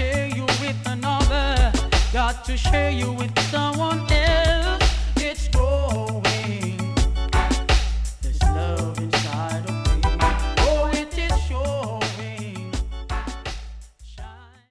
share you with another. Got to share you with someone else. It's growing.